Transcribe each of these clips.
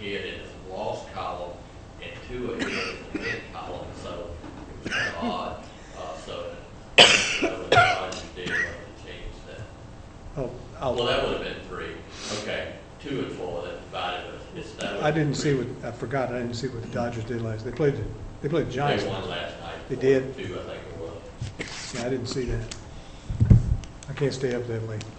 hit in his loss column and Tua hit in the win column, so it was kind of odd. So that was the Dodgers did to change that. Oh, Well, that would have been 3. Okay, 2 and 4 that divided us. I didn't see what I forgot. I didn't see what the Dodgers did last. They played the Giants. They won last night. They did? 2, I think it was. Yeah, I didn't see that. I can't stay up that late.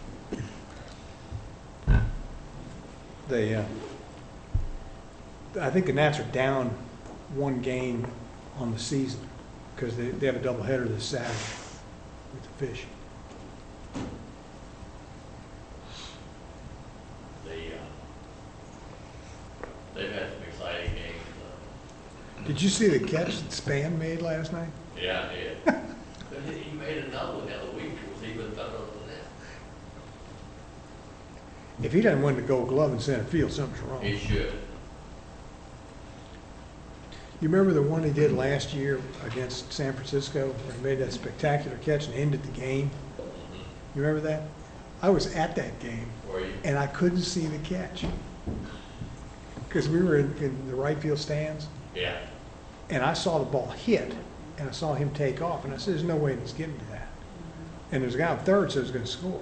I think the Nats are down 1 game on the season because they have a doubleheader this Saturday with the Fish. They've had some exciting games. Did you see the catch that Span made last night? Yeah, I did. But he made another one the other week. It was even better than that. If he doesn't win the Gold Glove in center field, something's wrong. He should. You remember the one he did last year against San Francisco where he made that spectacular catch and ended the game? Mm-hmm. You remember that? I was at that game, Were you? and I couldn't see the catch because we were in the right field stands, Yeah. and I saw the ball hit, and I saw him take off, and I said, there's no way he's getting to that. And there's a guy on third said he was going to score.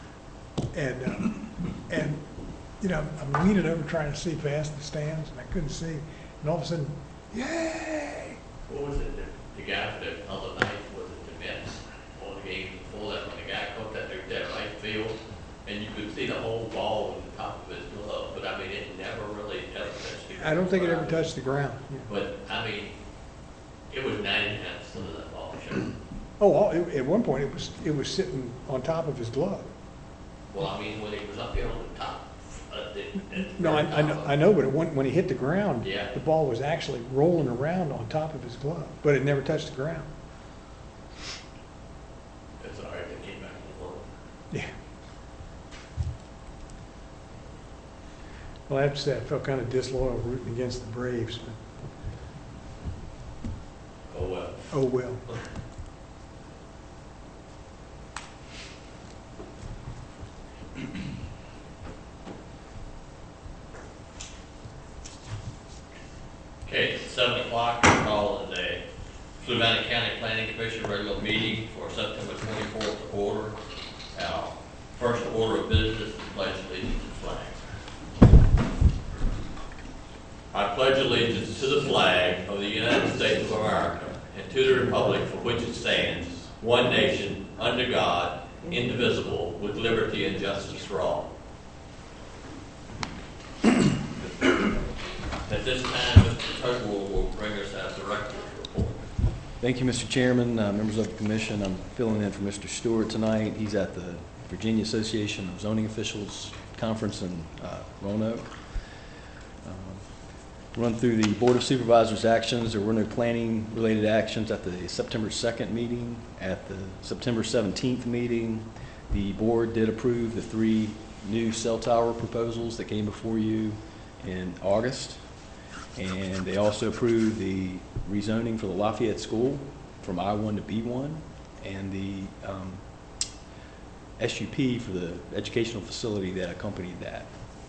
And you know, I'm leaning over trying to see past the stands, and I couldn't see. And all of a sudden, yay! What was it? The guy for the other night, was it the Mets? All the games before that, when the guy caught that through that right field, and you could see the whole ball on the top of his glove, but I mean, it never really ever touched the ground. I don't think it ever touched the ground. Yeah. But I mean, it was 99% of that ball shot. Oh, at one point it was sitting on top of his glove. Well, I mean, when he was up here on the top. No, I know, but when he hit the ground, Yeah. the ball was actually rolling around on top of his glove, but it never touched the ground. It's all right, they came back and won. Yeah. Well, I have to say, I felt kind of disloyal rooting against the Braves, but Oh, well. oh well. Okay, it's 7 o'clock, we'll call the Fluvanna County Planning Commission regular meeting for September 24th to order. Our first order of business is pledge allegiance to the flag. I pledge allegiance to the flag of the United States of America and to the republic for which it stands, one nation, under God, indivisible, with liberty and justice for all. At this time, Mr. Tugwell will bring us our director's report. Thank you, Mr. Chairman, members of the commission. I'm filling in for Mr. Stewart tonight. He's at the Virginia Association of Zoning Officials Conference in Roanoke. Run through the Board of Supervisors actions. There were no planning related actions at the September 2nd meeting. At the September 17th meeting, the board did approve the 3 new cell tower proposals that came before you in August. And they also approved the rezoning for the Lafayette School from I-1 to B-1 and the SUP for the educational facility that accompanied that.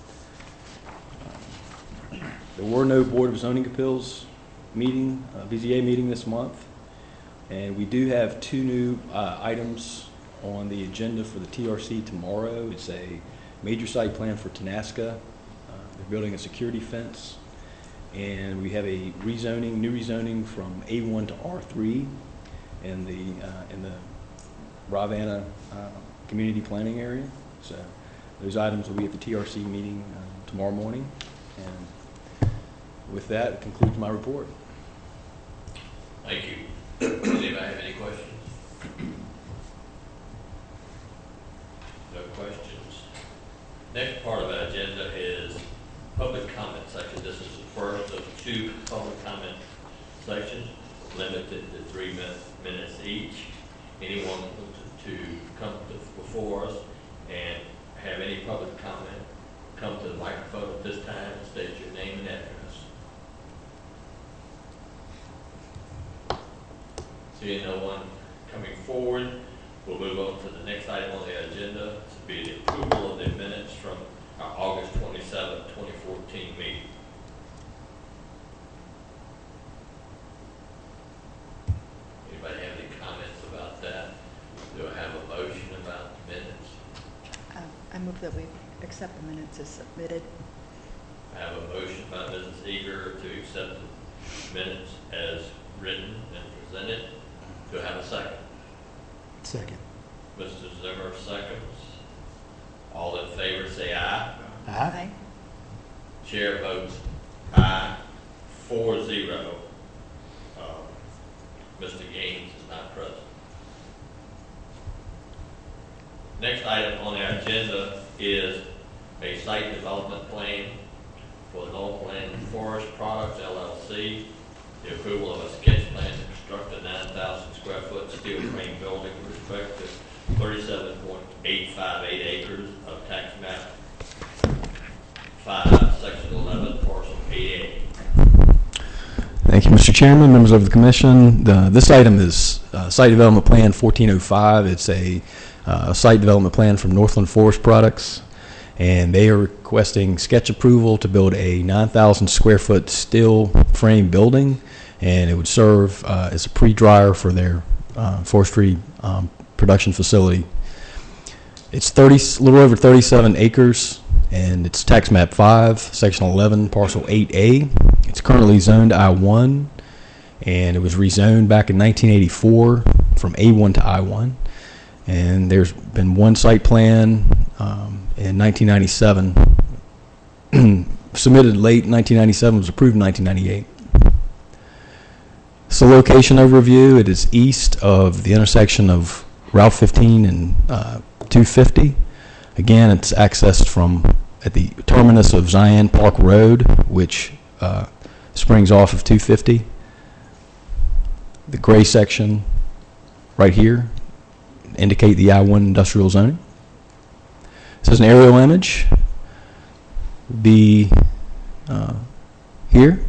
There were no Board of Zoning Appeals meeting, BZA meeting this month, and we do have 2 new items on the agenda for the TRC tomorrow. It's a major site plan for Tenasca. They're building a security fence, and we have a rezoning, new rezoning from A1 to R3 in the Ravenna community planning area. So those items will be at the TRC meeting tomorrow morning. And with that, it concludes my report. Thank you. Does anybody have any questions? No questions. Next part of our agenda is public comment section. This is the first of 2 public comment sections, limited to 3 minutes each. Anyone to come before us and have any public comment, come to the microphone at this time and state your name and address. Seeing no one coming forward, we'll move on to the next item on the agenda, to be the approval of the minutes from our August 27, 2014 meeting. accept the minutes as submitted. I have a motion by Mrs. Eager to accept the minutes as written and presented. Do I have a second? Second. Mr. Zimmer seconds. All in favor say aye. Aye. Chair votes aye, 4-0. Mr. Gaines is not present. Next item on our agenda is a site development plan for Northland Forest Products LLC, the approval of a sketch plan to construct a 9,000 square foot steel frame building with respect to 37.858 acres of tax map 5, section 11, parcel 8A. Thank you, Mr. Chairman, members of the commission. This item is Site Development Plan 1405. It's a site development plan from Northland Forest Products, and they are requesting sketch approval to build a 9,000 square foot steel frame building, and it would serve as a pre-dryer for their forestry production facility. It's a little over 37 acres, and it's tax map 5, section 11, parcel 8A. It's currently zoned I-1, and it was rezoned back in 1984 from A1 to I-1. And there's been one site plan in 1997, submitted late 1997, was approved in 1998. So location overview, it is east of the intersection of Route 15 and 250. Again, it's accessed from at the terminus of Zion Park Road, which springs off of 250. The gray section right here indicate the I-1 industrial zoning. This is an aerial image. Be here.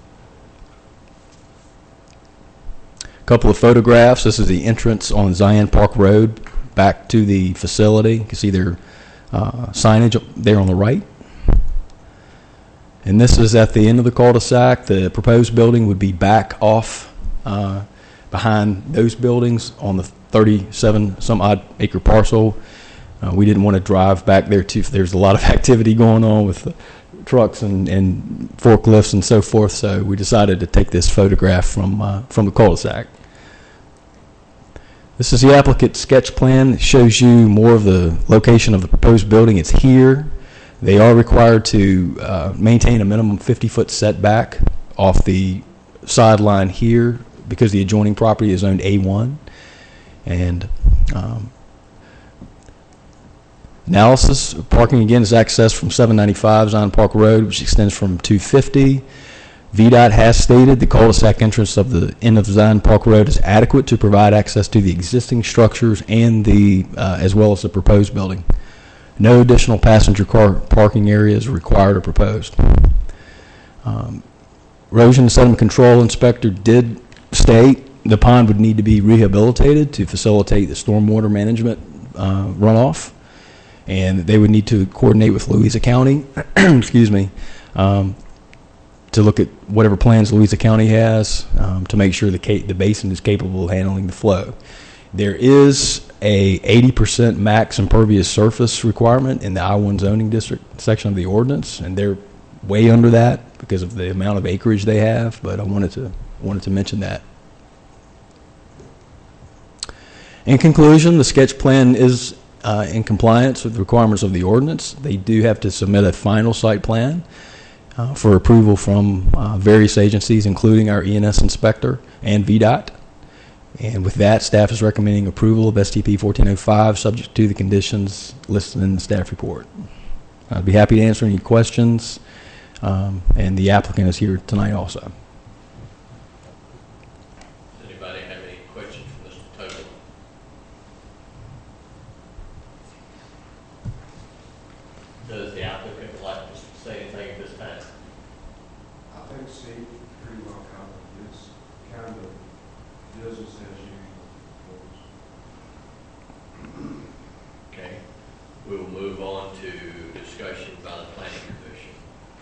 A couple of photographs. This is the entrance on Zion Park Road back to the facility. You can see their signage there on the right. And this is at the end of the cul-de-sac. The proposed building would be back off behind those buildings on the 37 some odd acre parcel. We didn't want to drive back there too. There's a lot of activity going on with trucks and forklifts and so forth, so we decided to take this photograph from the cul-de-sac. This is the applicant sketch plan. It shows you more of the location of the proposed building. It's here. They are required to maintain a minimum 50-foot setback off the sideline here because the adjoining property is owned A1. And analysis, parking again is accessed from 795 Zion Park Road, which extends from 250. VDOT has stated the cul-de-sac entrance of the end of Zion Park Road is adequate to provide access to the existing structures and the as well as the proposed building. No additional passenger car parking area is required or proposed. Erosion and sediment control inspector did state the pond would need to be rehabilitated to facilitate the stormwater management runoff, and they would need to coordinate with Louisa County, excuse me, to look at whatever plans Louisa County has to make sure the basin is capable of handling the flow. There is a 80% max impervious surface requirement in the I-1 zoning district section of the ordinance, and they're way under that because of the amount of acreage they have, but I wanted to mention that. In conclusion, the sketch plan is in compliance with the requirements of the ordinance. They do have to submit a final site plan for approval from various agencies, including our E&S inspector and VDOT. And with that, staff is recommending approval of STP 1405, subject to the conditions listed in the staff report. I'd be happy to answer any questions, and the applicant is here tonight also. Does anybody have any questions for Mr. Total? Does the applicant like to say anything at this time? I think Steve pretty well covered. It's kind of business as usual. Okay. We will move on to discussion by the planning commission.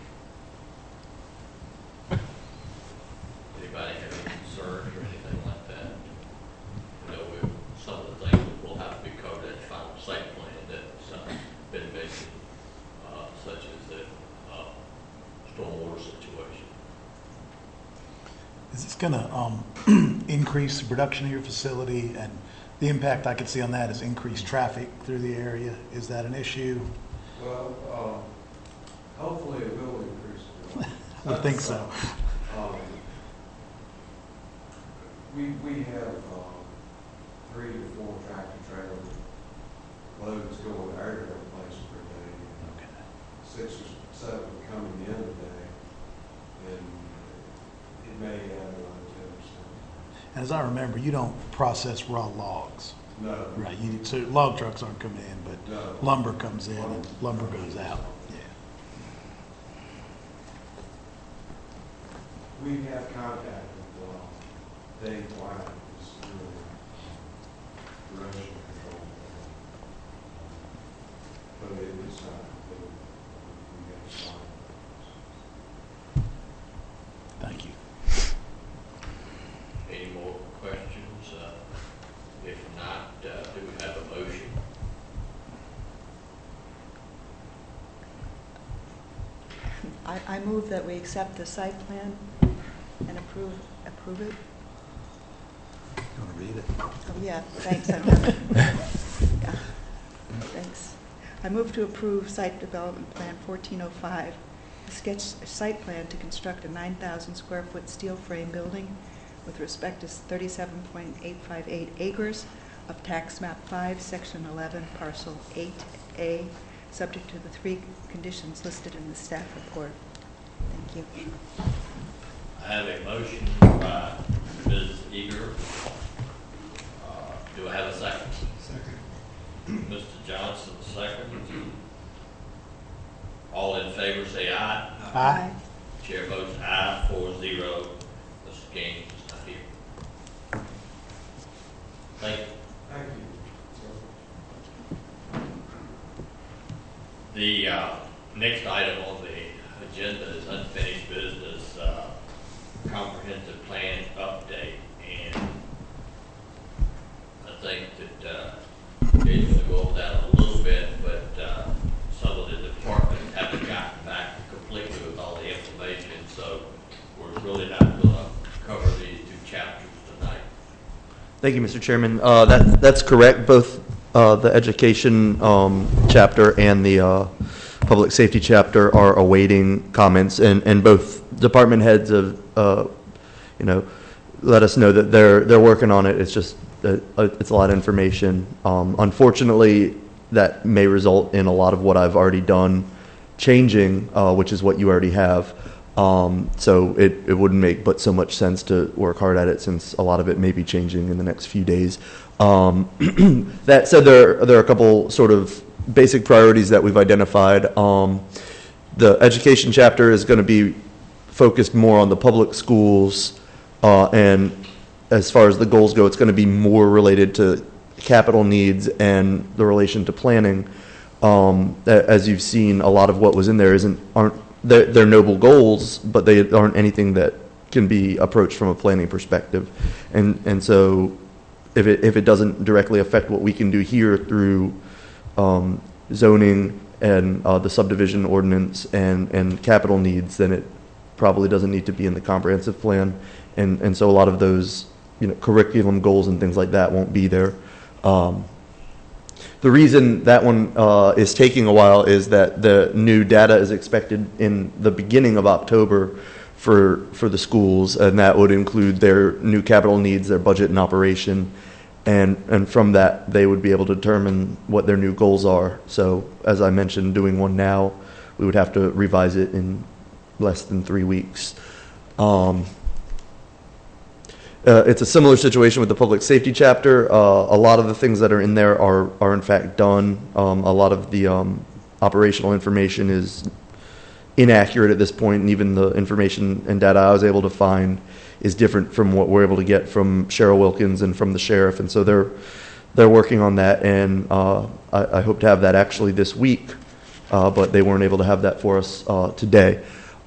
Anybody have any concerns or anything like that? You know, some of the things will have to be covered in the final site plan that's been mentioned. situation. Is this going to increase the production of your facility? And the impact I could see on that is increased traffic through the area. Is that an issue? Well, hopefully it will increase. I would think so. We have 3 to 4 tractor trailer loads going to our different places per day. Okay. 6 or 7 coming in a day, and it may add another 10%. And as I remember, you don't process raw logs, No. right? So log trucks aren't coming in, but No. lumber comes in and lumber goes out. Yeah. We have contact with Dave White, who's doing erosion control. But it's not complete. We have to sign. Thank you. Any more questions? If not, do we have a motion? I move that we accept the site plan and approve it. You want to read it? Oh, yeah, thanks. I'm gonna- yeah, thanks. I move to approve site development plan 1405, a sketch site plan to construct a 9,000 square foot steel frame building with respect to 37.858 acres of tax map 5, section 11, parcel 8A, subject to the 3 conditions listed in the staff report. Thank you. I have a motion by Ms. Eager. Do I have a second? Second. Mr. Johnson, second. All in favor say aye. Aye. Chair votes aye, 4-0. Mr. Gaines is not here. Thank you. Thank you. The next item on the agenda is unfinished business, comprehensive plan update. And I think that Gabe's going to go over that a little bit, but some of the departments haven't gotten back completely with all the information, so we're really not going to cover these 2 chapters tonight. Thank you, Mr. Chairman. That's correct. Both the education chapter and the public safety chapter are awaiting comments, and both department heads have, let us know that they're working on it. It's just it's a lot of information. Unfortunately, that may result in a lot of what I've already done changing, which is what you already have. So it wouldn't make but so much sense to work hard at it, since a lot of it may be changing in the next few days. That said, there are a couple sort of basic priorities that we've identified. The education chapter is going to be focused more on the public schools, and as far as the goals go, it's going to be more related to capital needs and the relation to planning. As you've seen, a lot of what was in there they're noble goals, but they aren't anything that can be approached from a planning perspective. And so if it doesn't directly affect what we can do here through zoning and the subdivision ordinance and capital needs, then it probably doesn't need to be in the comprehensive plan. And so a lot of those curriculum goals and things like that won't be there. The reason that one is taking a while is that the new data is expected in the beginning of October for the schools, and that would include their new capital needs, their budget and operation, and from that they would be able to determine what their new goals are. So as I mentioned, doing one now, we would have to revise it in less than 3 weeks. It's a similar situation with the public safety chapter. A lot of the things that are in there are in fact done. A lot of the operational information is inaccurate at this point, and even the information and data I was able to find is different from what we're able to get from Cheryl Wilkins and from the sheriff. And so they're working on that, and I hope to have that actually this week, but they weren't able to have that for us today.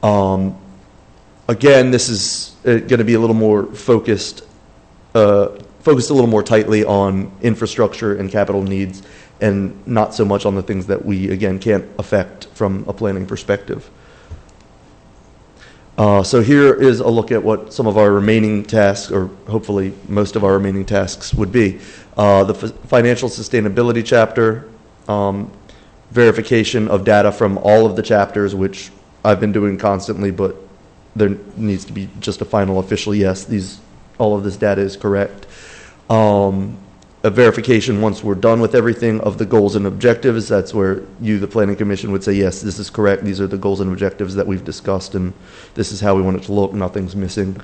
Again, this is going to be a little more focused a little more tightly on infrastructure and capital needs, and not so much on the things that we, again, can't affect from a planning perspective. So here is a look at what some of our remaining tasks, or hopefully most of our remaining tasks, would be. The financial sustainability chapter, verification of data from all of the chapters, which I've been doing constantly, but there needs to be just a final official yes, all of this data is correct. A verification once we're done with everything of the goals and objectives. That's where you, the Planning Commission, would say, yes, this is correct. These are the goals and objectives that we've discussed, and this is how we want it to look. Nothing's missing.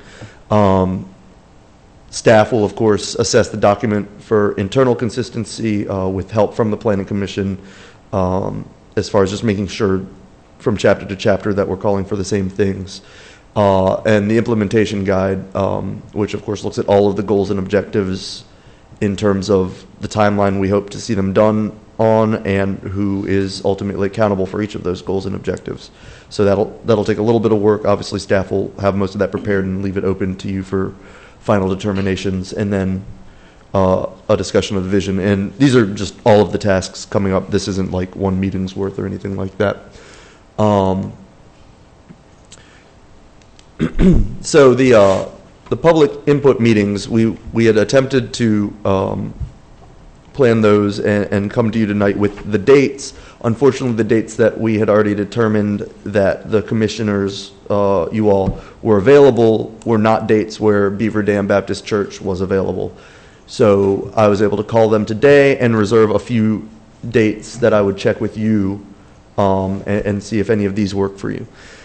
Staff will, of course, assess the document for internal consistency with help from the Planning Commission, as far as just making sure from chapter to chapter that we're calling for the same things. And the implementation guide, which, of course, looks at all of the goals and objectives in terms of the timeline we hope to see them done on, and who is ultimately accountable for each of those goals and objectives. So that'll take a little bit of work. Obviously, staff will have most of that prepared and leave it open to you for final determinations, and then a discussion of the vision. And these are just all of the tasks coming up. This isn't like one meeting's worth or anything like that. So the public input meetings, we had attempted to plan those and come to you tonight with the dates. Unfortunately, the dates that we had already determined that the commissioners, you all, were available were not dates where Beaver Dam Baptist Church was available. So I was able to call them today and reserve a few dates that I would check with you and see if any of these work for you.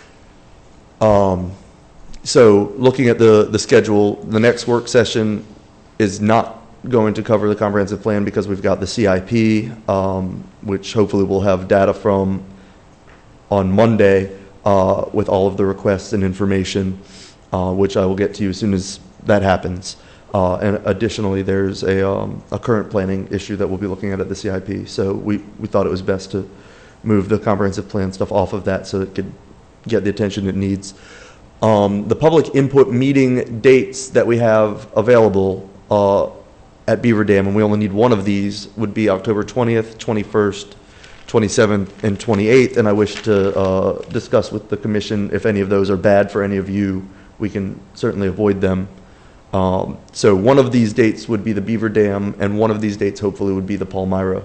So looking at the schedule, the next work session is not going to cover the comprehensive plan because we've got the CIP, which hopefully we'll have data from on Monday with all of the requests and information, which I will get to you as soon as that happens. And additionally, there's a current planning issue that we'll be looking at the CIP. So we thought it was best to move the comprehensive plan stuff off of that so it could get the attention it needs. The public input meeting dates that we have available at Beaver Dam, and we only need one of these, would be October 20th, 21st, 27th, and 28th. And I wish to discuss with the commission if any of those are bad for any of you. We can certainly avoid them. So one of these dates would be the Beaver Dam, and one of these dates hopefully would be the Palmyra.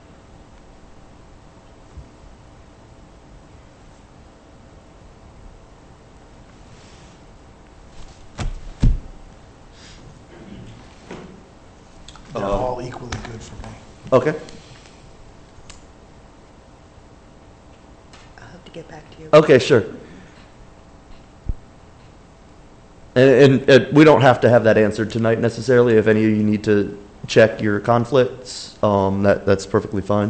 They're all equally good for me. Okay. I'll have to get back to you. Okay, sure. And we don't have to have that answered tonight necessarily. If any of you need to check your conflicts, that's perfectly fine.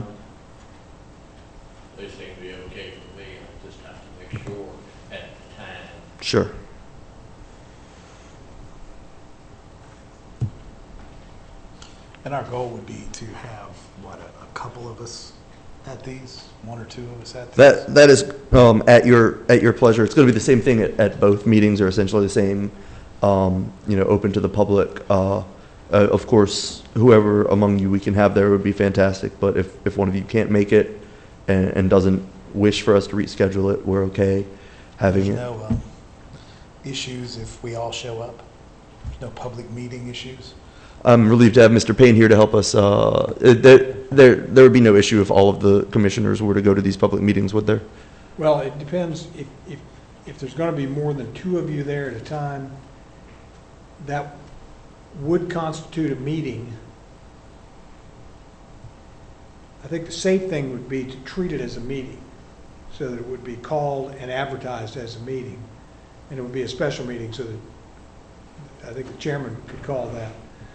They seem to be okay for me. I just have to make sure at the time. Sure. And our goal would be to have, what, a couple of us at these, one or two of us at these? That is at your pleasure. It's going to be the same thing at both meetings, or essentially the same, open to the public. Of course, whoever among you we can have there would be fantastic. But if one of you can't make it and doesn't wish for us to reschedule it, we're okay having it. There's no issues if we all show up? There's no public meeting issues? I'm relieved to have Mr. Payne here to help us. There would be no issue if all of the commissioners were to go to these public meetings, would there? Well, it depends. If there's going to be more than two of you there at a time, that would constitute a meeting. I think the safe thing would be to treat it as a meeting, so that it would be called and advertised as a meeting, and it would be a special meeting, so that I think the chairman could call that.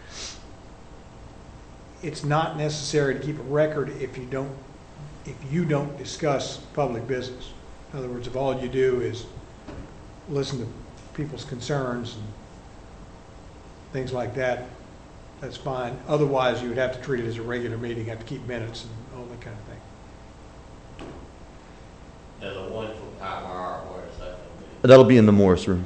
It's not necessary to keep a record if you don't discuss public business. In other words, if all you do is listen to people's concerns and things like that, that's fine. Otherwise, you would have to treat it as a regular meeting, have to keep minutes and all that kind of thing. And the one for Palmyra, where is that going to be? That'll be in the Morris room.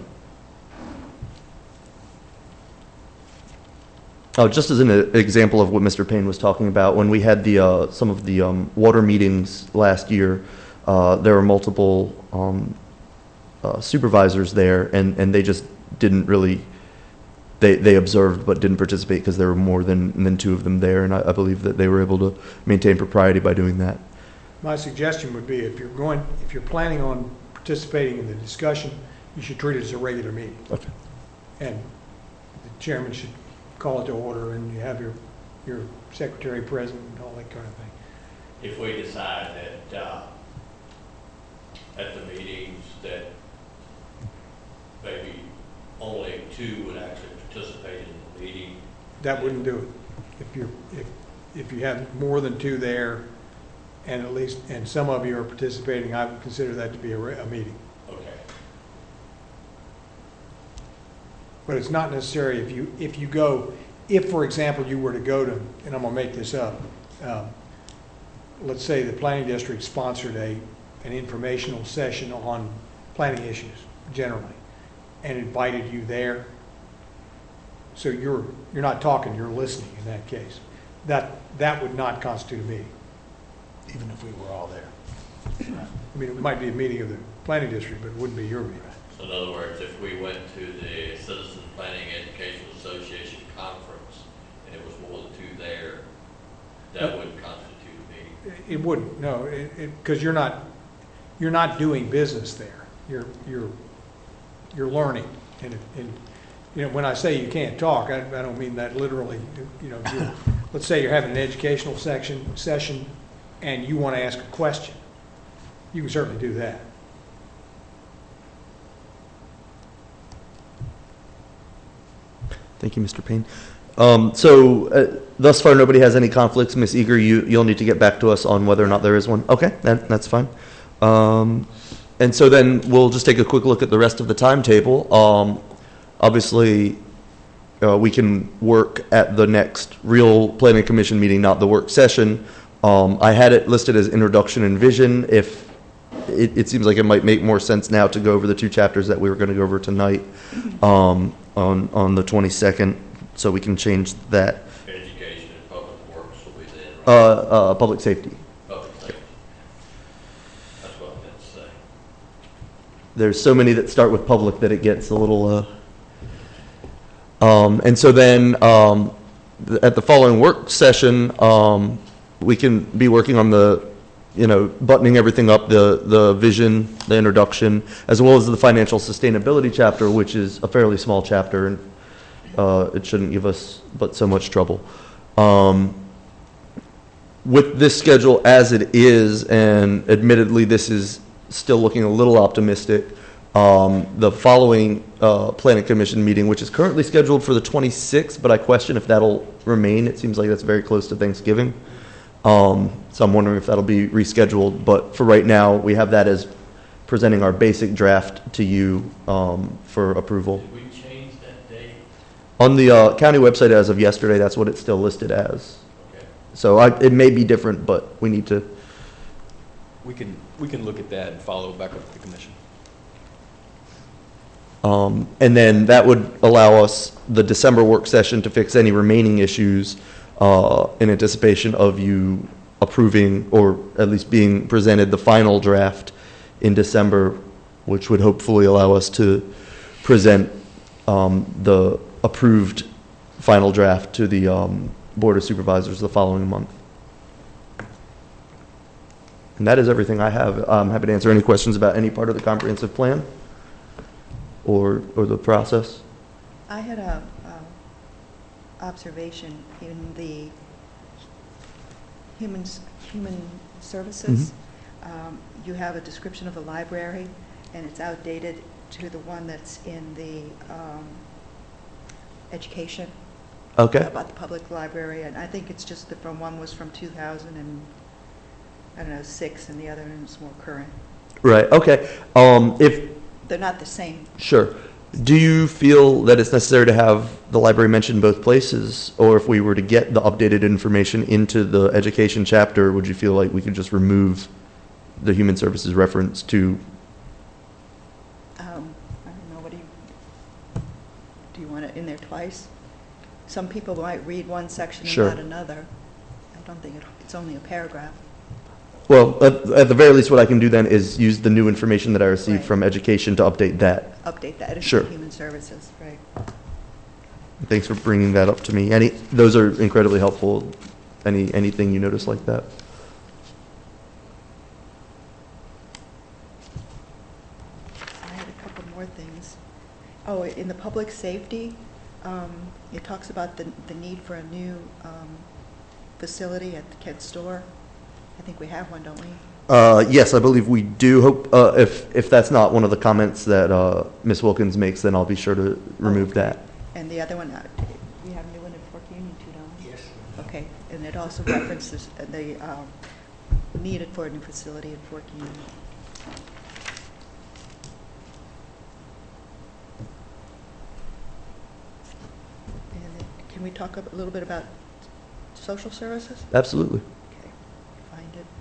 Oh, just as an example of what Mr. Payne was talking about, when we had the some of the water meetings last year, there were multiple supervisors there, and they just didn't really, they observed but didn't participate because there were more than two of them there, and I believe that they were able to maintain propriety by doing that. My suggestion would be if you're planning on participating in the discussion, you should treat it as a regular meeting. Okay. And the chairman should call it to order, and you have your secretary present and all that kind of thing. If we decide that, at the meetings, that maybe only two would actually participate in the meeting. That wouldn't do it. If you have more than two there, and some of you are participating, I would consider that to be a meeting. Okay. But it's not necessary if, for example, you were to go to, and I'm going to make this up, let's say the planning district sponsored an informational session on planning issues generally, and invited you there. So you're not talking, you're listening in that case. That would not constitute a meeting. Even if we were all there. I mean, it might be a meeting of the planning district, but it wouldn't be your meeting. So in other words, if we went to the Citizen Planning Education Association conference and it was more than two there, that wouldn't constitute a meeting? It wouldn't, no, because you're not doing business there. You're learning, and you know, when I say you can't talk, I don't mean that literally. You know, let's say you're having an educational session, and you want to ask a question. You can certainly do that. Thank you, Mr. Payne. Thus far, nobody has any conflicts. Ms. Eager, you'll need to get back to us on whether or not there is one. Okay, that's fine. And so then we'll just take a quick look at the rest of the timetable. Obviously, we can work at the next real planning commission meeting, not the work session. I had it listed as introduction and vision. If it seems like it might make more sense now to go over the two chapters that we were going to go over tonight on the 22nd, so we can change that. Education and public works will be then, right? Public safety. Public safety. That's what I meant to say. There's so many that start with public that it gets a little. And so then at the following work session, we can be working on buttoning everything up, the vision, the introduction, as well as the financial sustainability chapter, which is a fairly small chapter, and it shouldn't give us but so much trouble. With this schedule as it is, and admittedly this is still looking a little optimistic, the following planning commission meeting, which is currently scheduled for the 26th, but I question if that'll remain. It seems like that's very close to Thanksgiving. So I'm wondering if that'll be rescheduled. But for right now, we have that as presenting our basic draft to you for approval. Did we change that date? On the county website as of yesterday, that's what it's still listed as. Okay. So it may be different, but we need to. We can look at that and follow back up with the commission. And then that would allow us the December work session to fix any remaining issues in anticipation of you approving, or at least being presented, the final draft in December, which would hopefully allow us to present the approved final draft to the Board of Supervisors the following month. And that is everything I have. I'm happy to answer any questions about any part of the comprehensive plan or the process. I had a observation in the human services. You have a description of the library, and it's outdated to the one that's in the education. Okay. About the public library, and I think it's just that one was from 2006, and the other one is more current. Right. Okay. If They're not the same. Sure. Do you feel that it's necessary to have the library mentioned both places? Or if we were to get the updated information into the education chapter, would you feel like we could just remove the human services reference to? I don't know, do you want it in there twice? Some people might read one section and Sure. not another. I don't think it's only a paragraph. Well, at the very least, what I can do then is use the new information that I received Right. from education to update that. Update that into Sure. Human Services, right? Thanks for bringing that up to me. Those are incredibly helpful. Anything you notice like that? I had a couple more things. Oh, in the public safety, it talks about the need for a new facility at the Kent store. I think we have one, don't we? Yes, I believe we do. Hope if that's not one of the comments that Ms. Wilkins makes, then I'll be sure to remove okay. that. And the other one, we have a new one at Fork Union too, don't we? Yes. Okay, and it also references the needed for a new facility at Fork Union. And then, can we talk a little bit about social services? Absolutely. Okay, find it.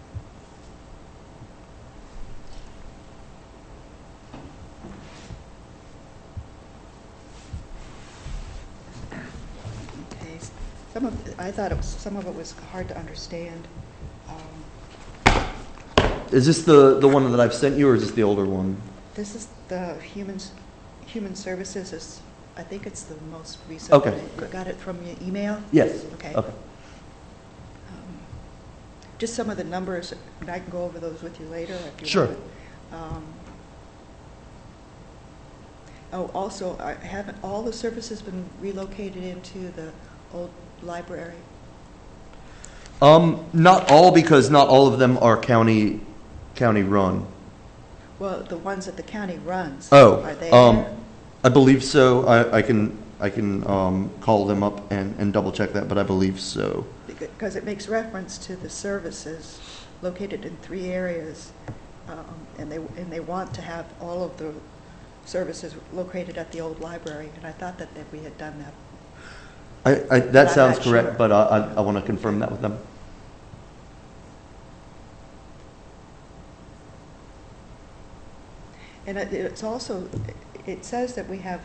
Okay, I thought some of it was hard to understand. Is this the one that I've sent you, or is this the older one? This is the human services is, I think it's the most recent. Okay, one. You good. got it from your email? Yes. Okay. Okay. Just some of the numbers, and I can go over those with you later if you Sure. want. Oh, also, haven't all the services been relocated into the old library? Not all, because not all of them are county run. Well, the ones that the county runs. Oh, Are they there? I believe so. I can call them up and double check that, but I believe so. Because it makes reference to the services located in 3 areas, and they want to have all of the services located at the old library, and I thought that we had done that. That I'm sounds not correct, sure. but I want to confirm that with them. And it's also, it says that we have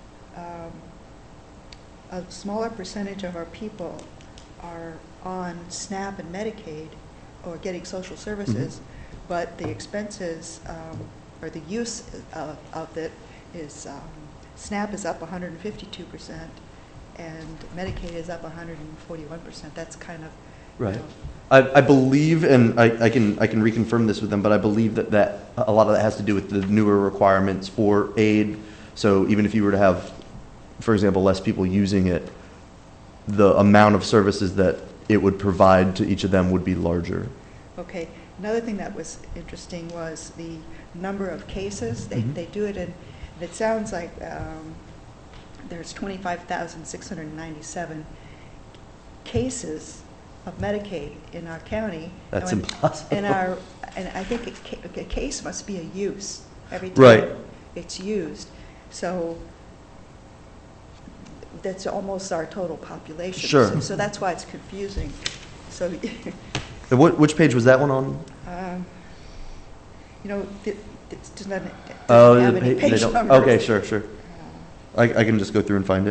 a smaller percentage of our people are on SNAP and Medicaid or getting social services, but the expenses or the use of it is, SNAP is up 152% and Medicaid is up 141%. That's kind of, Right. you know, I believe, and I can reconfirm this with them, but I believe that a lot of that has to do with the newer requirements for aid. So even if you were to have, for example, less people using it, the amount of services that it would provide to each of them would be larger. Okay, another thing that was interesting was the number of cases. They do it in, and it sounds like there's 25,697 cases of Medicaid in our county. That's And impossible. And I think a case must be a use every time Right. it's used. So that's almost our total population. Sure. So that's why it's confusing. So And which page was that one on? you know, it doesn't Oh, have the any they page don't- numbers. Okay, sure. I can just go through and find it.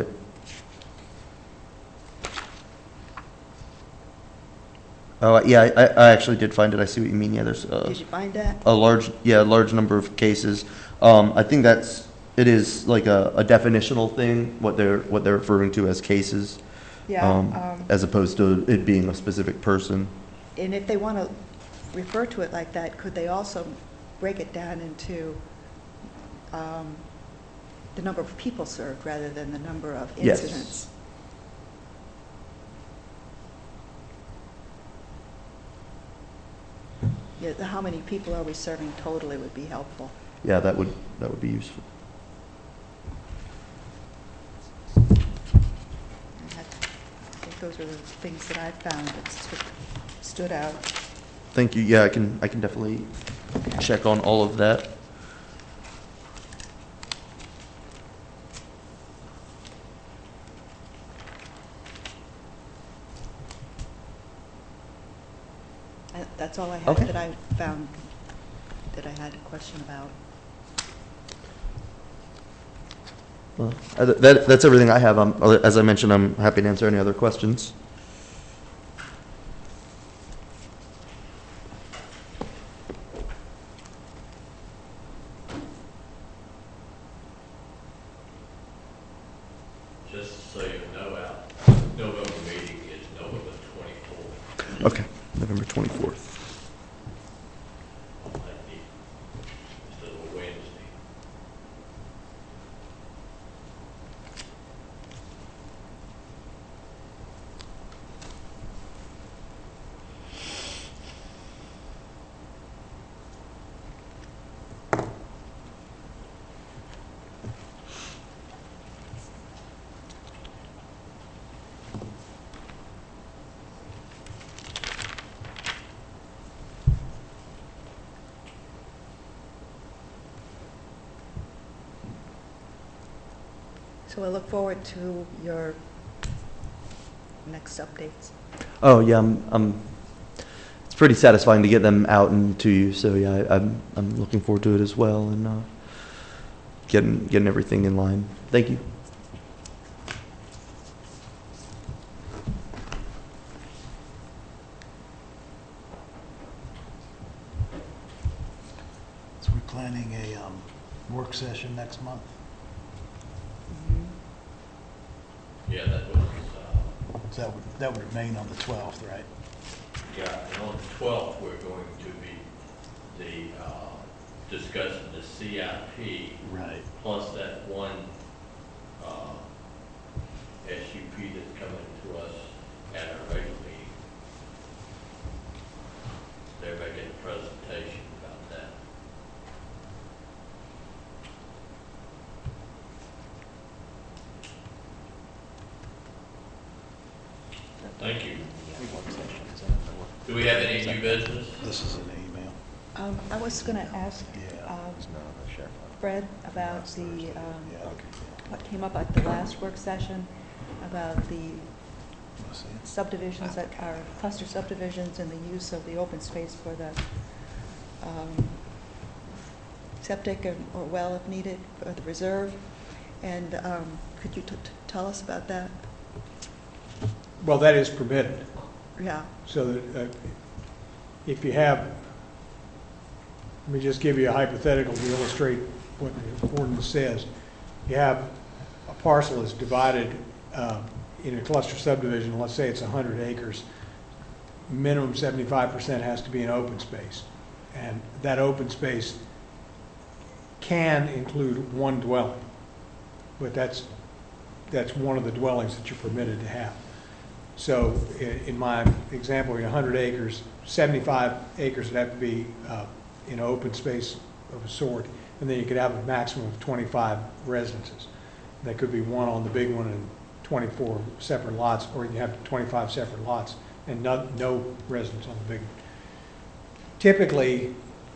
Oh, yeah, I actually did find it. I see what you mean. Yeah, there's Did you find that? a large number of cases. I think it is like a definitional thing, what they're referring to as cases, Yeah. as opposed to it being a specific person. And if they want to refer to it like that, could they also break it down into the number of people served rather than the number of Yes. incidents? Yeah, how many people are we serving totally would be helpful. Yeah, that would be useful. And I think those are the things that I found that stood out. Thank you. Yeah, I can definitely check on all of that. That's all I had Okay. that I found that I had a question about. Well, that's everything I have. As I mentioned, I'm happy to answer any other questions. just so you know, November meeting is November 24th. Okay, November 24th. On that meeting, instead of a Wednesday. So I look forward to your next updates. Oh yeah, it's pretty satisfying to get them out and to you. So yeah, I'm looking forward to it as well, and getting everything in line. Thank you. So we're planning a work session next month. Yeah, that was, So that would remain on the 12th, right? yeah, and on the 12th, we're going to be discussing the CIP Right. plus that one SUP that's coming to us at our regular meeting. They're making a presentation about that. Thank you. Do we have any new business? This is an email. I was going to ask Yeah. Fred about the, Yeah. what came up at the last work session, about the Wanna see it? subdivisions that are cluster subdivisions and the use of the open space for the septic or well if needed, or the reserve. And could you tell us about that? Well, that is permitted. Yeah. So that if you have, let me just give you a hypothetical to illustrate what the ordinance says. You have a parcel that's divided in a cluster subdivision, let's say it's 100 acres, minimum 75% has to be in open space. And that open space can include one dwelling, but that's one of the dwellings that you're permitted to have. So in my example, in 100 acres, 75 acres would have to be in open space of a sort, and then you could have a maximum of 25 residences. That could be one on the big one and 24 separate lots, or you have 25 separate lots and no residents on the big one. Typically,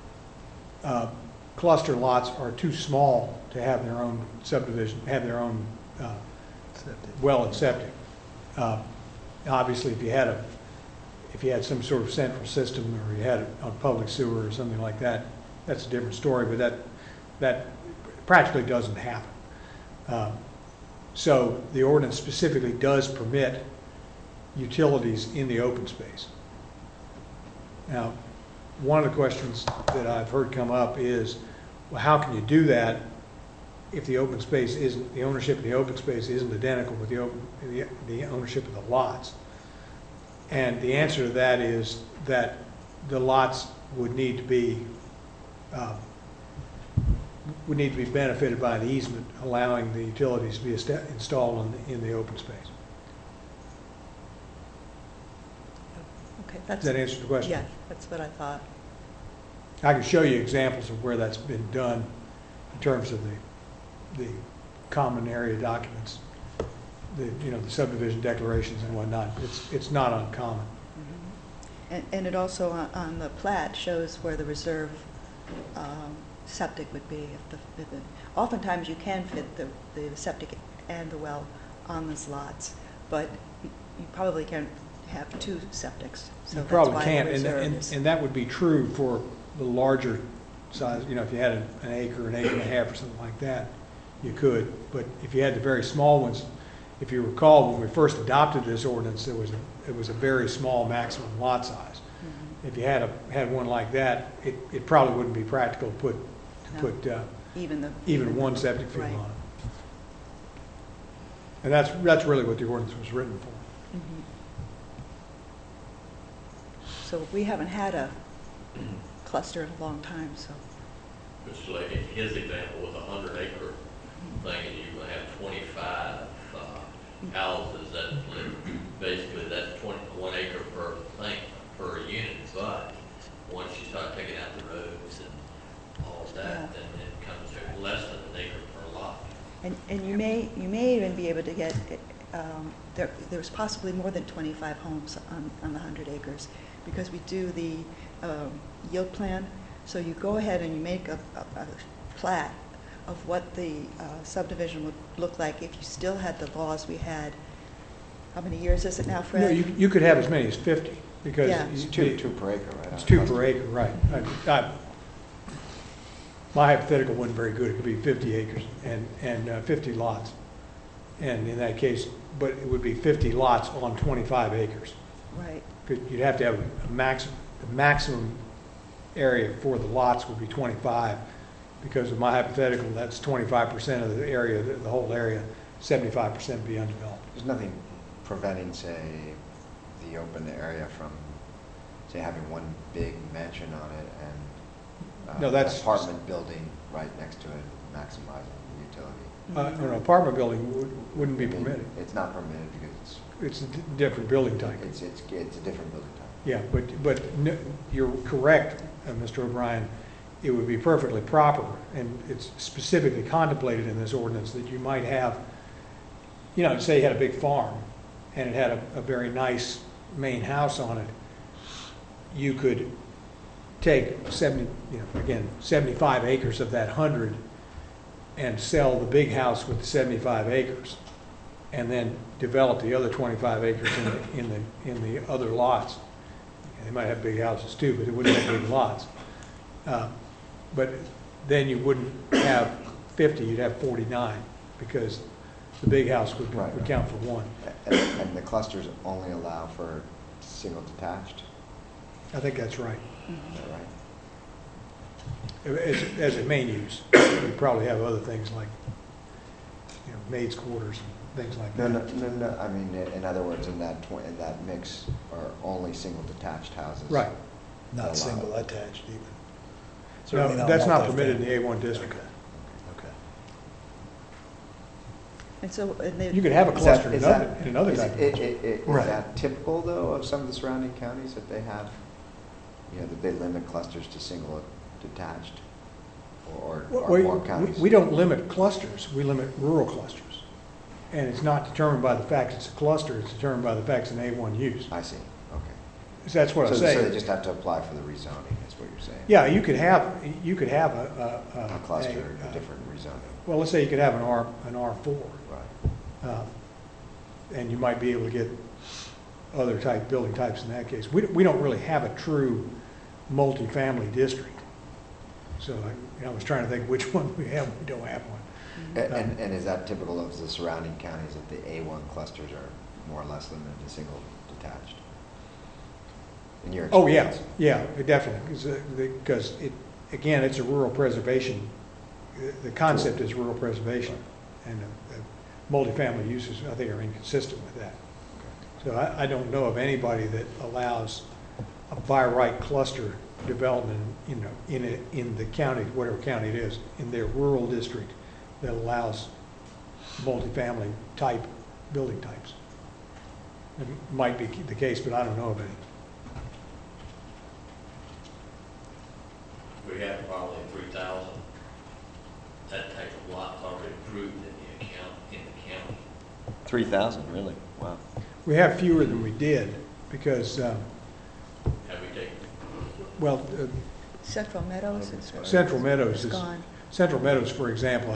cluster lots are too small to have their own subdivision, have their own well and septic. Obviously, if you had some sort of central system, or you had it on public sewer or something like that, that's a different story. But that practically doesn't happen. So the ordinance specifically does permit utilities in the open space. Now, one of the questions that I've heard come up is, well, how can you do that if the open space isn't, the ownership of the open space isn't identical with the ownership of the lots? And the answer to that is that the lots would need to be benefited by the easement, allowing the utilities to be installed in the open space. Okay, Does that answer the question? Yeah, that's what I thought. I can show you examples of where that's been done in terms of the common area documents, the subdivision declarations and whatnot. It's not uncommon. And it also on the plat shows where the reserve septic would be. Oftentimes you can fit the septic and the well on those lots, but you probably can't have two septics. So You that's probably why can't, the reserve is. and that would be true for the larger size. If you had an acre and a half or something like that, you could. But if you had the very small ones, if you recall, when we first adopted this ordinance, it was a very small maximum lot size. Mhm. If you had one like that, it probably wouldn't be practical to put No. Even one septic field right. on it. And that's really what the ordinance was written for. Mhm. So we haven't had a cluster in a long time, so. Which like his example was 100-acre thing, and you're gonna have 25 houses, that basically that's 1 acre per thing, per unit, but once you start taking out the roads and all of Yeah. that, then it comes to less than 1 acre per lot. And you may even be able to get, there's possibly more than 25 homes on the 100 acres, because we do the yield plan. So you go ahead and you make a plat of what the subdivision would look like if you still had the laws we had. How many years is it now, Fred? No, you could have as many as 50, because. Yeah. It's the- two per acre, right? It's 2 per acre, right. My hypothetical wasn't very good. It could be 50 acres and 50 lots. And in that case, but it would be 50 lots on 25 acres. Right. You'd have to have a maximum, the maximum area for the lots would be 25, because of my hypothetical, that's 25% of the area, the whole area, 75% would be undeveloped. There's nothing preventing, say, the open area from, say, having one big mansion on it and No, that's- an apartment building right next to it, maximizing the utility. An apartment building wouldn't be I mean, permitted. It's not permitted because It's a different building type. it's a different building type. Yeah, but you're correct, Mr. O'Brien. It would be perfectly proper, and it's specifically contemplated in this ordinance, that you might have, say you had a big farm, and it had a very nice main house on it. You could take 75 acres of that 100 and sell the big house with the 75 acres, and then develop the other 25 acres in the other lots. They might have big houses too, but they wouldn't have big lots. But then you wouldn't have 50, you'd have 49, because the big house would Right. count for one. And the clusters only allow for single detached, I think that's right. is that right? As a main use, you probably have other things like, maids' quarters and things like No, that. no, I mean, in other words, in that mix are only single detached houses. Right. Not Allowed. single attached even. No, Certainly that's not permitted in multifamily. the A1 district. Okay. And so, You could have a Is that- cluster is in that- another is type of it- district. Is Right. that typical, though, of some of the surrounding counties, that they have, that they limit clusters to single detached? Or more counties? We don't limit clusters, we limit rural clusters. And it's not determined by the fact it's a cluster, it's determined by the fact it's an A1 use. I see, okay. So that's what I'm So they saying. just have to apply for the rezoning, is what you're saying? Yeah, you could have A cluster, a different rezoning, well, let's say you could have an R4, right. and you might be able to get other building types in that case. We don't really have a true multifamily district. So I was trying to think which one we have, we don't have one. And is that typical of the surrounding counties, that the A1 clusters are more or less limited to single detached? In your Oh, yeah, experience? yeah, definitely, because again, it's a rural preservation. The concept is rural preservation, and multifamily uses, I think, are inconsistent with that. So I don't know of anybody that allows a by right cluster development, in the county, whatever county it is, in their rural district, that allows multifamily type building types. It might be the case, but I don't know of any. We have probably 3,000, that type of lot's already approved in the county. 3,000, really? Wow. We have fewer than we did, because, Have we taken, well, Central Meadows is. Central Meadows is is, gone. Central Meadows, for example,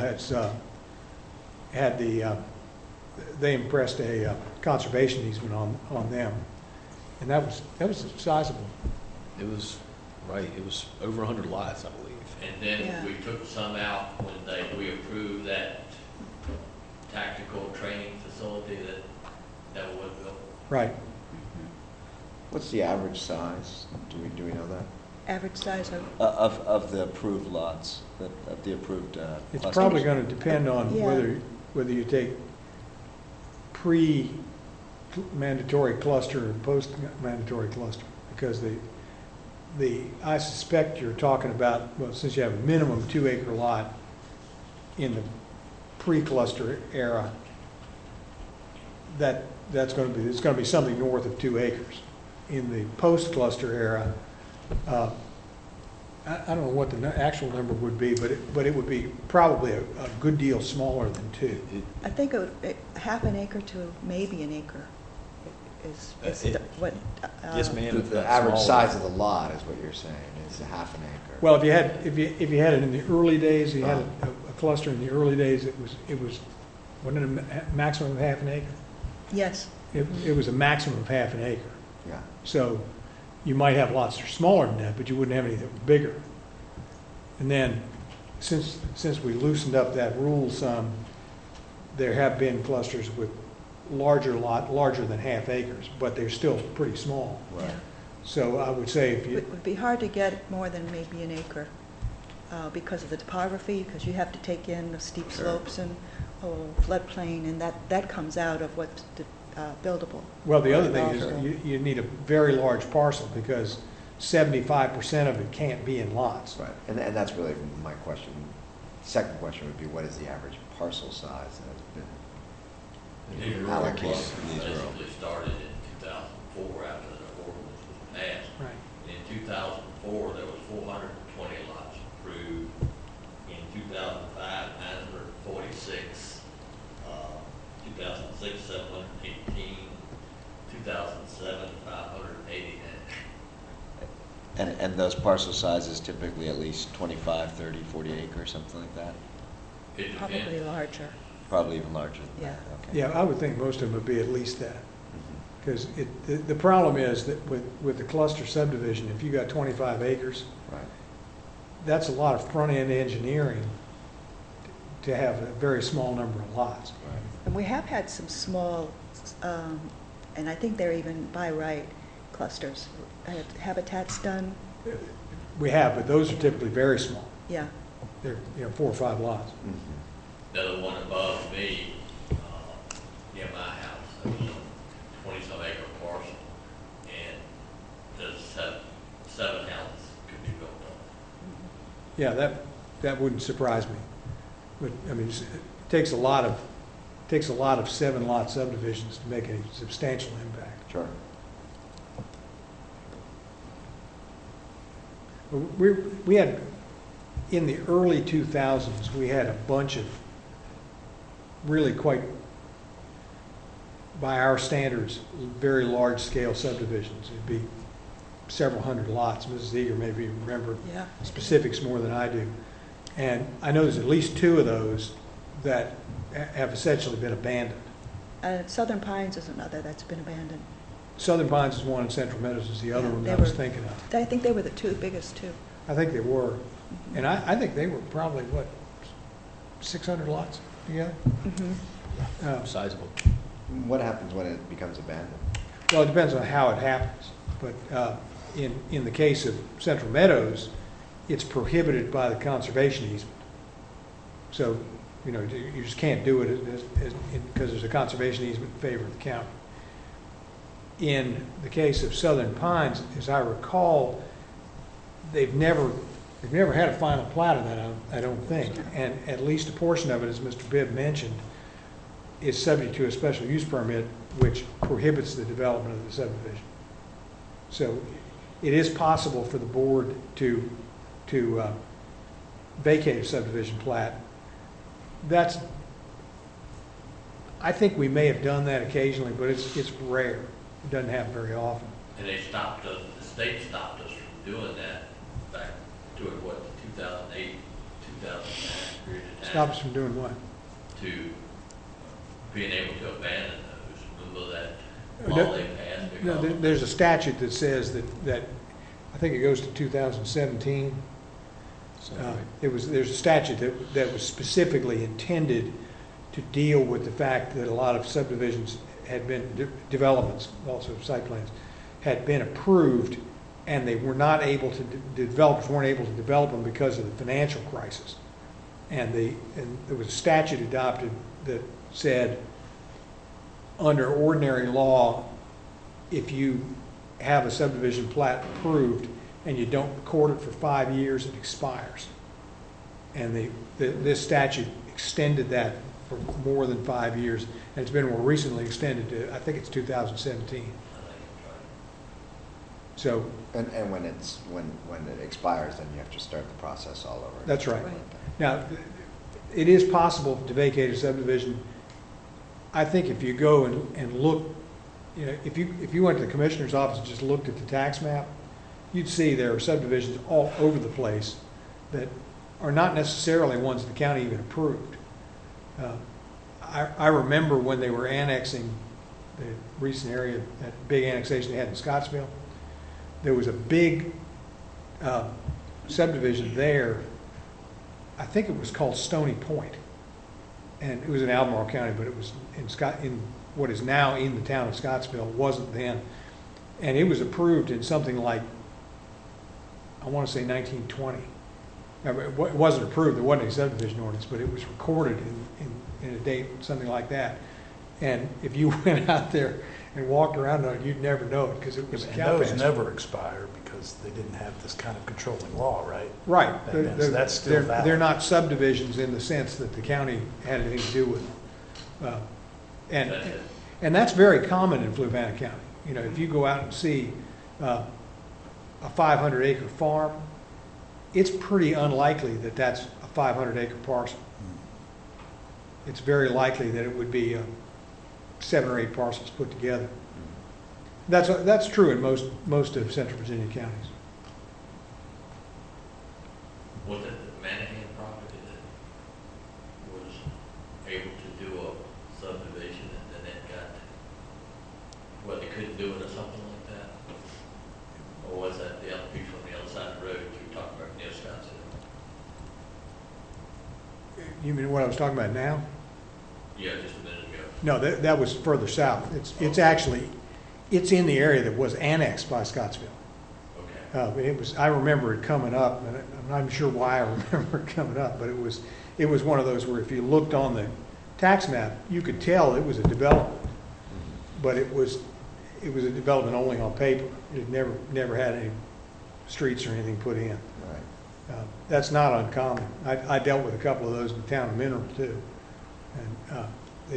they impressed a conservation easement on them, and that was sizable. It was, right, it was over 100 lots, I believe. and then Yeah. we took some out when we approved that tactical training facility that was built. Right. What's the average size? Do we know that? Average size of, Of the approved lots, of the approved It's clusters? probably going to depend on Yeah. whether you take pre-mandatory cluster and post-mandatory cluster, because I suspect you're talking about, well, since you have a minimum 2-acre lot in the pre-cluster era, it's going to be something north of 2 acres. In the post-cluster era, I don't know what the actual number would be, but it would be probably a good deal smaller than 2. I think half an acre to maybe an acre is what. Yes, ma'am. The average size of the lot is what you're saying, is a half an acre. Well, if you had it in the early days, you had a cluster in the early days, wasn't it a maximum of half an acre? Yes. It was a maximum of half an acre. Yeah. So you might have lots that are smaller than that, but you wouldn't have any that were bigger. And then, since we loosened up that rule some, there have been clusters with larger than half acres, but they're still pretty small. Right. So I would say if you, It would be hard to get more than maybe an acre because of the topography, because you have to take in the steep slopes and floodplain, and that comes out of what's buildable. well, the other thing is you need a very large parcel, because 75% of it can't be in lots. Right, and that's really my question. Second question would be, what is the average parcel size that has been The rural allocated cluster for these rural? basically started in 2004 after the ordinance was passed. Right. In 2004, there was 420 lots approved. In 2005, 946. 2006, 718. 2007, 589. And those parcel sizes typically at least 25, 30, 40 acres, something like that? It Probably depends. larger. Probably even larger than Yeah. that, okay. Yeah, I would think most of them would be at least that. Mhm. Because the problem is that with the cluster subdivision, if you got 25 acres, Right, that's a lot of front-end engineering to have a very small number of lots. right. And we have had some small, and I think they're even by right clusters. Habitat's done, We have, but those are typically very small. yeah. They're 4 or 5 lots. Mhm. The one above me, near my house, it was a 20-some acre parcel, and there's seven houses could be built on. Yeah, that wouldn't surprise me. But, I mean, it takes a lot of 7-lot subdivisions to make a substantial impact. Sure. We had, in the early 2000s, we had a bunch of really quite, by our standards, very large-scale subdivisions. It'd be several hundred lots. Mrs. Eager maybe remember Yeah. specifics more than I do. And I know there's at least 2 of those that have essentially been abandoned. Southern Pines is another that's been abandoned. Southern Pines is one, and Central Meadows is the other Yeah, one they that I was were- thinking of. I think they were the biggest two. I think they were. And I think they were probably, 600 lots together? Sizable. What happens when it becomes abandoned? Well, it depends on how it happens. But in the case of Central Meadows, it's prohibited by the conservation easement. So, you just can't do it because there's a conservation easement in favor of the county. In the case of Southern Pines, as I recall, they've never had a final plat of that, I don't think. And at least a portion of it, as Mr. Bibb mentioned, is subject to a special use permit, which prohibits the development of the subdivision. So it is possible for the board to vacate a subdivision plat. I think we may have done that occasionally, but it's rare. It doesn't happen very often. And the state stopped us from doing that back to the 2008, 2009 period of time. Stop us from doing what? To being able to abandon those. Remember that No, law they passed? No, because- there's a statute that says that I think it goes to 2017. There's a statute that was specifically intended to deal with the fact that a lot of subdivisions had been, developments, also site plans, had been approved, and they were not able to, developers weren't able to develop them because of the financial crisis. And there was a statute adopted that said under ordinary law, if you have a subdivision plat approved and you don't record it for 5 years, it expires. And this statute extended that for more than 5 years, and it's been more recently extended to, I think it's 2017. So, And when it expires, then you have to start the process all over. again. that's right. Right. Now, it is possible to vacate a subdivision. I think if you go and look, if you went to the commissioner's office and just looked at the tax map, you'd see there are subdivisions all over the place that are not necessarily ones the county even approved. I remember when they were annexing the recent area, that big annexation they had in Scottsville, there was a big subdivision there. I think it was called Stony Point, and it was in Albemarle County, but it was in what is now in the town of Scottsville. It wasn't then, and it was approved in something like, I want to say 1920. Now, it wasn't approved. There wasn't any subdivision ordinance, but it was recorded in a date, something like that. And if you went out there and walked around on it, you'd never know it because it was a And cow those pasture. never expire because they didn't have this kind of controlling law, right? Right. That's still They're valid. not subdivisions in the sense that the county had anything to do with them. That's it. And that's very common in Fluvanna County. If you go out and see a 500-acre farm, it's pretty unlikely that that's a 500-acre parcel. It's very likely that it would be 7 or 8 parcels put together. That's true in most of Central Virginia counties. Was it the Manahan property that was able to do a subdivision and then it got, well, they couldn't do it or something like that? Or was that the other piece on the other side of the road you were talking about near Scottsville? You mean what I was talking about now? Yeah, just a minute ago. No, that was further south. It's actually, it's in the area that was annexed by Scottsville. Okay. I remember it coming up, and I'm not even sure why I remember it coming up, but it was one of those where if you looked on the tax map, you could tell it was a development, but it was a development only on paper. It never had any streets or anything put in. Right. That's not uncommon. I dealt with a couple of those in the town of Mineral too, and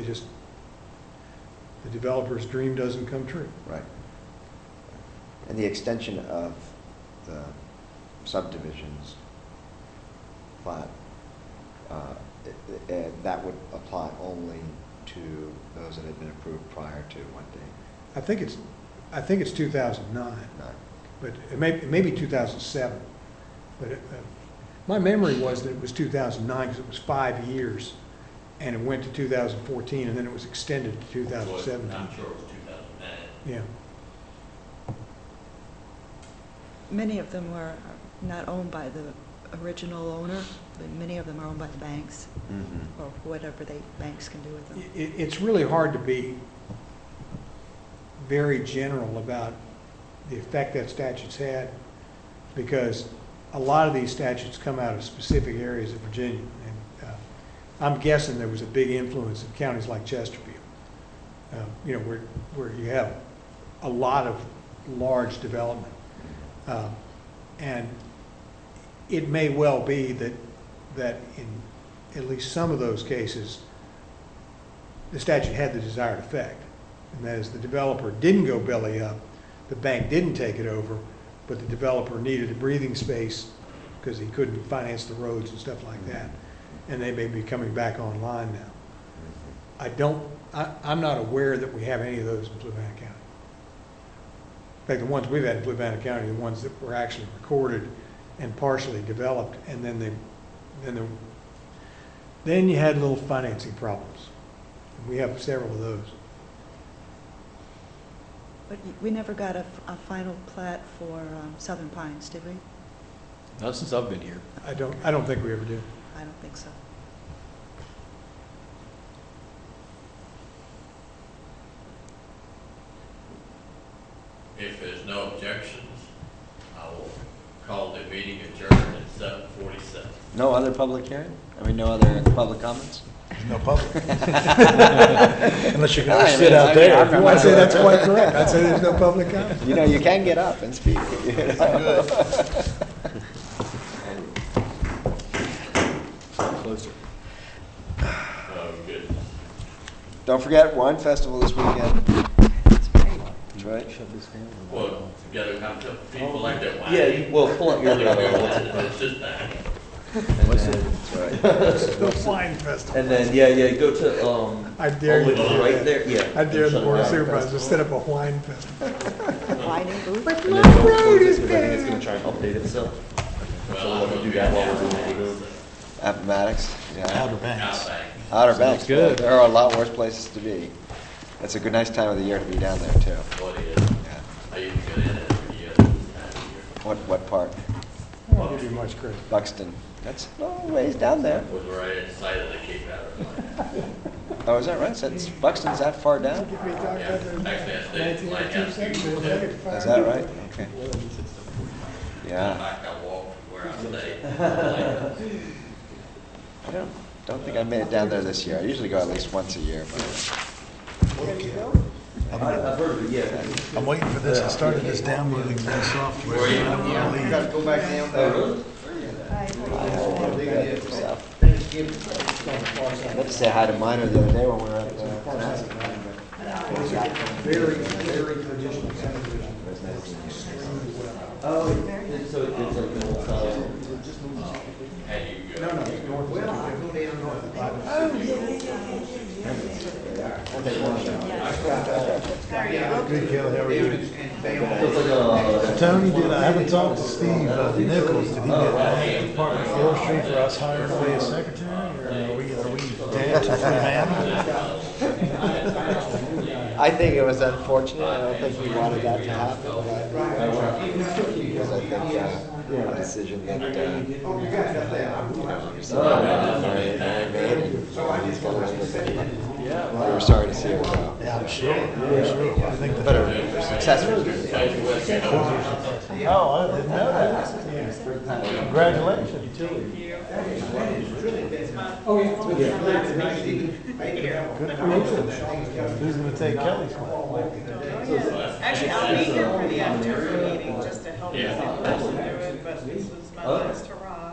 the developer's dream doesn't come true. Right. And the extension of the subdivisions plat, that would apply only to those that had been approved prior to what date? I think it's 2009. Nine. But it may be 2007. But my memory was that it was 2009 because it was 5 years, and it went to 2014, and then it was extended to 2017. I'm sure it was 2009. Yeah. Many of them were not owned by the original owner, but many of them are owned by the banks, Mm-hmm. or whatever banks can do with them. It's really hard to be very general about the effect that statute's had, because a lot of these statutes come out of specific areas of Virginia. And I'm guessing there was a big influence in counties like Chesterfield, where you have a lot of large development. And it may well be that in at least some of those cases, the statute had the desired effect. And that is, the developer didn't go belly up, the bank didn't take it over, but the developer needed a breathing space because he couldn't finance the roads and stuff like that. And they may be coming back online now. I'm not aware that we have any of those in Fluvanna County. In fact, the ones we've had in Fluvanna County are the ones that were actually recorded and partially developed, and then you had little financing problems. We have several of those. But we never got a final plat for Southern Pines, did we? Not since I've been here. I don't think we ever did. I don't think so. If there's no objections, I will call the meeting adjourned at 7:47. No other public hearing? No other public comments? There's no public. Unless you're I gonna mean, sit out I there. remember- Well, I'd say that's quite correct. I'd say there's no public comment. You know, you can get up and speak. you know. Closer. Oh, good. Don't forget, wine festival this weekend. That's right. Shut this down. Well, you gotta have a couple people like that wine. Yeah, well, pull up your, It's just that. What's it? That's right. The wine festival. and then, yeah, go to, I dare you to do right that. there, yeah. I dare the Shut it board of down. supervisors to set up a wine festival. Whining booth? But And my then don't road close is it, 'cause I think it's bad. gonna try and update itself. Well, let me do that while we're doing what we're doing. Appomattox, yeah. Outer Banks. Outback. Outer Sounds Banks. good. There are a lot worse places to be. It's a good, nice time of the year to be down there, too. What is? Yeah. I used to go in every year, this time of What part? I won't give you much credit. Buxton. That's a long ways down there. year. Was right inside of the Cape Hatteras. Oh, is that right? So it's, Buxton's that far down? If we talk about Yeah, the actually, I stayed at the Lighthouse 1902 View. section, Is that right? Okay. Yeah. Back, I walked from where I stayed. I don't think I made it down there this year. I usually go at least once a year, but I've heard of it, yeah. I'm waiting for this. I started this downloading new software. Where are you? I don't wanna leave. go back down Oh, really? I meant to say hi to Minor the other day when we were at the Oh, so it's like an old style. Had you go. Good, Kelly, how are you? It's like a. Tony, I haven't talked to Steve Nichols. Did he get Department of Forestry for us hiring away a secretary? Or are we dead to free man? I think it was unfortunate. I don't think we wanted that to happen. Because I think a decision that, Mary made, he's going to we were sorry to see her go. Yeah, I'm sure. I think But that. her successor. Oh, I didn't know that. Congratulations. Good for you. Who's going to take Kelly's place? Actually, I'll be here for the October meeting just to help us Yeah. through it, but this was my last hurrah.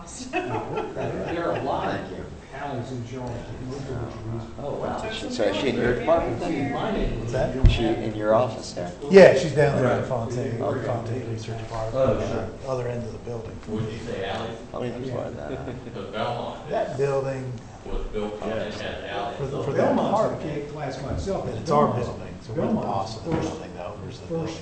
Oh, wow. So is she in your department? What's that? Is she in your office there? Yeah, she's down there at Fontaine Research Park, other end of the building. Would you say alley? How many people are that? Because Belmont That building, was built on it, had an alley. for that part, Class myself. it's our building, so we're the boss of the building, the owners of the building.